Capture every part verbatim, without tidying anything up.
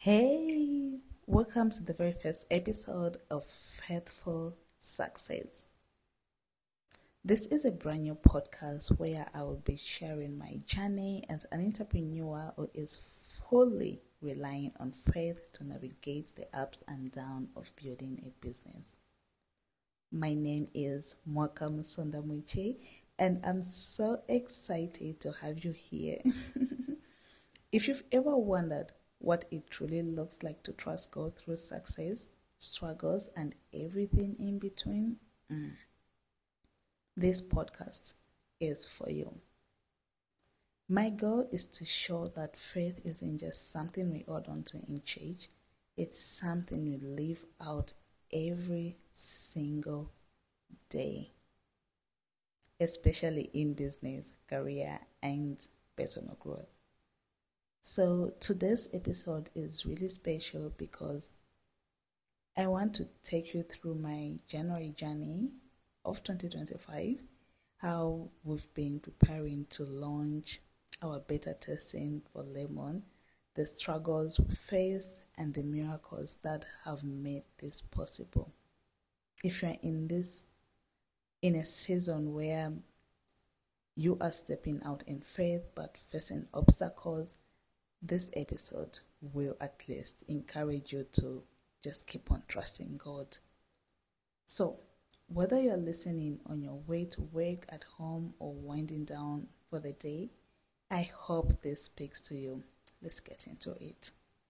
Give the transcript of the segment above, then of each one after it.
Hey, welcome to the very first episode of Faithful Success. This is a brand new podcast where I will be sharing my journey as an entrepreneur who is fully relying on faith to navigate the ups and downs of building a business. My name is Mwaka Musondamuche, and I'm so excited to have you here. If you've ever wondered what it truly looks like to trust God through success, struggles, and everything in between, mm, this podcast is for you. My goal is to show that faith isn't just something we hold on to in church, it's something we live out every single day, especially in business, career, and personal growth. So today's episode is really special because I want to take you through my January journey of twenty twenty-five, how we've been preparing to launch our beta testing for Lemon, the struggles we face, and the miracles that have made this possible. If you're in this, in a season where you are stepping out in faith but facing obstacles, this episode will at least encourage you to just keep on trusting God. So, whether you're listening on your way to work, at home, or winding down for the day, I hope this speaks to you. Let's get into it.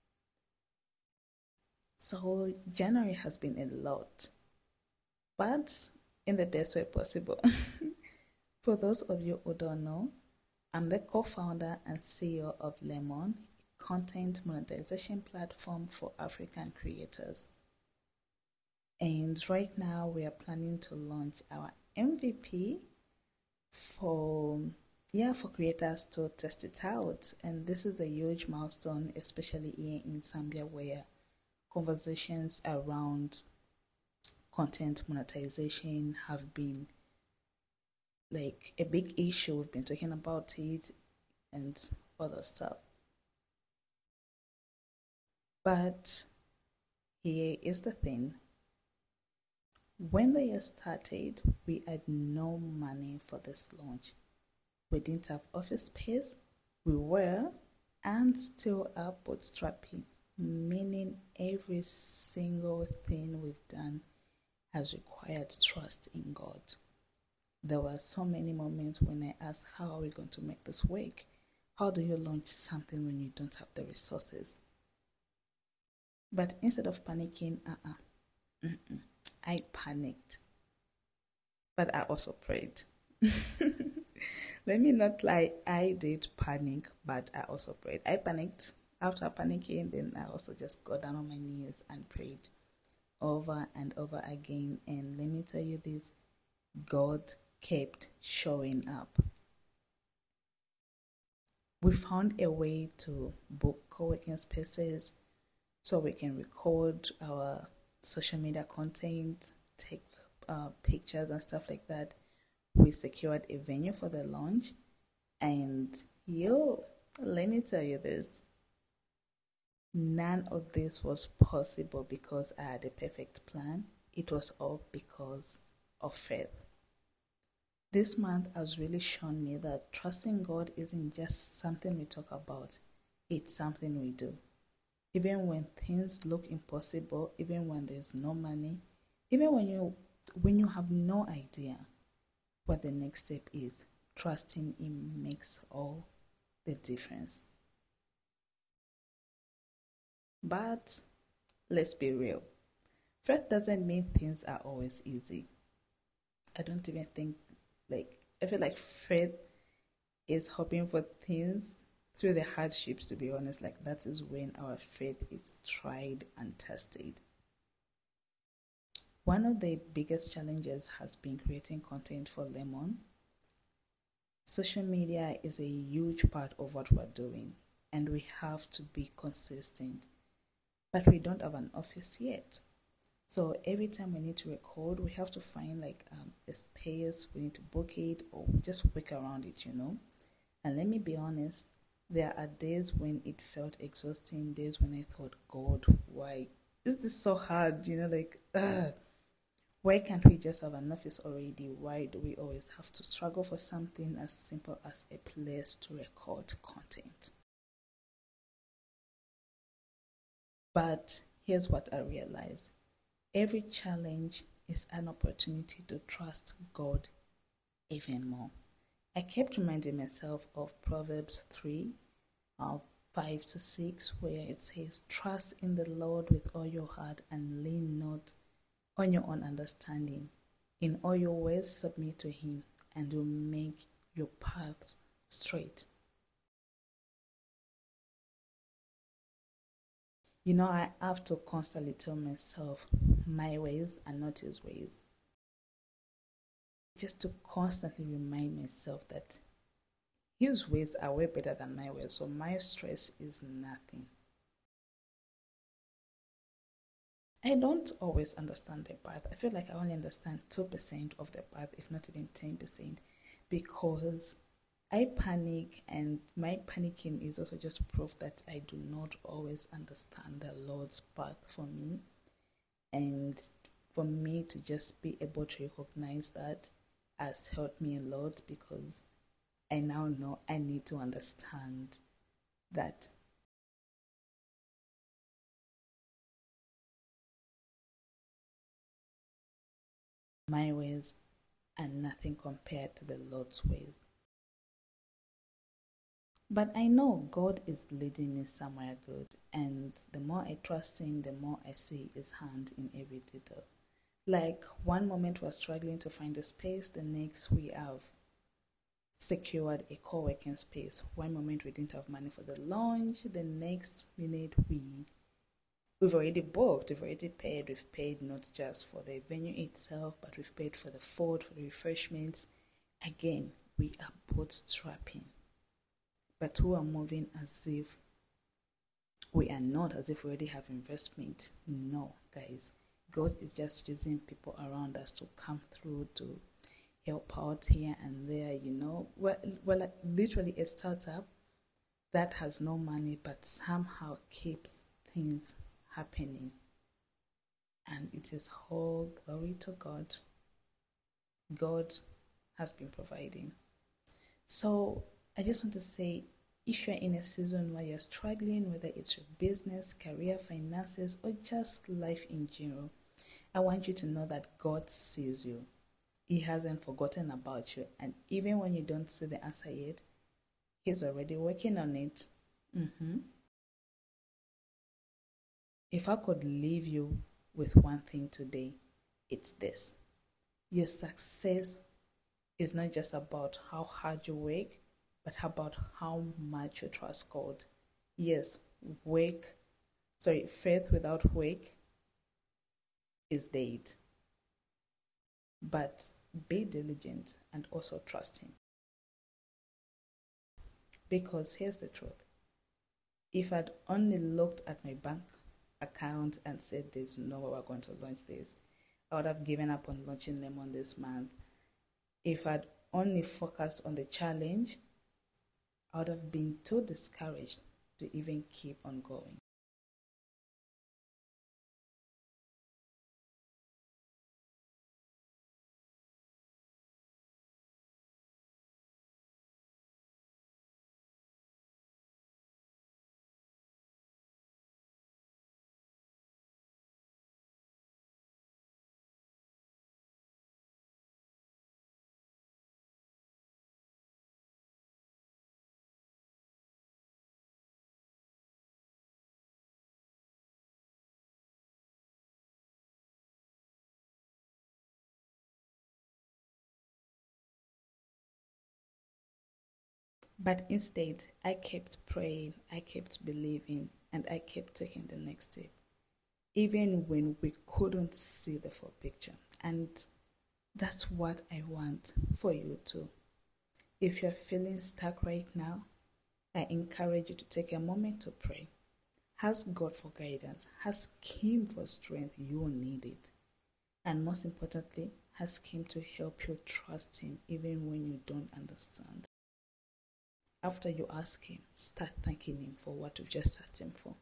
So, January has been a lot, but in the best way possible. For those of you who don't know, I'm the co-founder and C E O of Lemon, a content monetization platform for African creators. And right now we are planning to launch our M V P for yeah for creators to test it out. And this is a huge milestone, especially here in Zambia, where conversations around content monetization have been like a big issue. We've been talking about it and other stuff. But here is the thing. When the year started, we had no money for this launch. We didn't have office space. We were and still are bootstrapping, meaning every single thing we've done has required trust in God. There were so many moments when I asked, how are we going to make this work? How do you launch something when you don't have the resources? But instead of panicking, uh-uh, mm-mm, I panicked. But I also prayed. Let me not lie, I did panic, but I also prayed. I panicked. After panicking, then I also just got down on my knees and prayed over and over again. And let me tell you this, God kept showing up. We found a way to book co-working spaces so we can record our social media content, take uh, pictures and stuff like that. We secured a venue for the launch, and yo, let me tell you this, none of this was possible because I had a perfect plan. It was all because of faith. This month has really shown me that trusting God isn't just something we talk about, it's something we do. Even when things look impossible, even when there's no money, even when you when you have no idea what the next step is, trusting Him makes all the difference. But let's be real. Faith doesn't mean things are always easy. I don't even think, like, I feel like faith is hoping for things through the hardships, to be honest. Like, that is when our faith is tried and tested. One of the biggest challenges has been creating content for Lemon. Social media is a huge part of what we're doing, and we have to be consistent. But we don't have an office yet. So every time we need to record, we have to find like um, a space, we need to book it or just work around it, you know. And let me be honest, There are days when it felt exhausting, days when I thought, God, why is this so hard? You know, like, ugh. Why can't we just have an office already? Why do we always have to struggle for something as simple as a place to record content? But here's what I realized. Every challenge is an opportunity to trust God even more. I kept reminding myself of Proverbs three, uh, five to six, where it says, trust in the Lord with all your heart and lean not on your own understanding. In all your ways submit to him, and will make your path straight. You know, I have to constantly tell myself my ways are not his ways. Just to constantly remind myself that his ways are way better than my ways, so my stress is nothing. I don't always understand the path. I feel like I only understand two percent of the path, if not even ten percent, because I panic, and my panicking is also just proof that I do not always understand the Lord's path for me. And for me to just be able to recognize that has helped me a lot, because I now know I need to understand that my ways are nothing compared to the Lord's ways. But I know God is leading me somewhere good, and the more I trust him, the more I see his hand in every detail. Like, one moment we're struggling to find a space, the next we have secured a co-working space. One moment we didn't have money for the launch, the next minute we we've already booked, we've already paid, we've paid not just for the venue itself, but we've paid for the food, for the refreshments. Again, we are bootstrapping. But we are moving as if we are not, as if we already have investment. No, guys. God is just using people around us to come through, to help out here and there, you know. Well, well, literally a startup that has no money but somehow keeps things happening. And it is all glory to God. God has been providing. So I just want to say, if you're in a season where you're struggling, whether it's your business, career, finances, or just life in general, I want you to know that God sees you. He hasn't forgotten about you. And even when you don't see the answer yet, he's already working on it. Mm-hmm. If I could leave you with one thing today, it's this. Your success is not just about how hard you work, but about how much you trust God. Yes, work, sorry, faith without work is dead. But be diligent and also trust him. Because here's the truth. If I'd only looked at my bank account and said there's no way we're going to launch this, I would have given up on launching Lemon this month. If I'd only focused on the challenge, I would have been too discouraged to even keep on going. But instead, I kept praying, I kept believing, and I kept taking the next step, even when we couldn't see the full picture. And that's what I want for you too. If you're feeling stuck right now, I encourage you to take a moment to pray. Ask God for guidance. Ask him for strength. You will need it. And most importantly, ask him to help you trust him even when you don't understand. after you ask him, start thanking him for what you've just asked him for.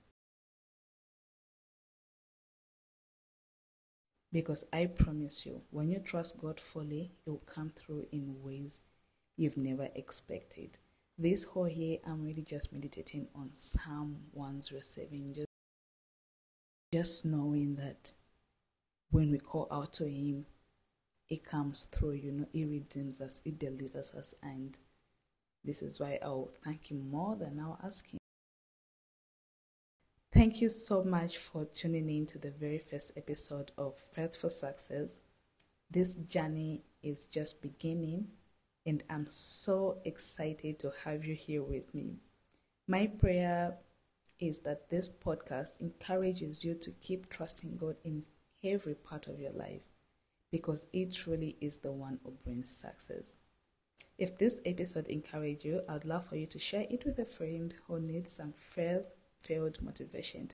Because I promise you, when you trust God fully, He'll come through in ways you've never expected. This whole year, I'm really just meditating on Psalm one oh seven, just, just knowing that when we call out to Him, it comes through, you know, it redeems us, it delivers us, and this is why I'll thank Him more than I'll ask Him. Thank you so much for tuning in to the very first episode of Faith for Success. This journey is just beginning, and I'm so excited to have you here with me. My prayer is that this podcast encourages you to keep trusting God in every part of your life, because it truly is the one who brings success. If this episode encouraged you, I'd love for you to share it with a friend who needs some faith-filled motivation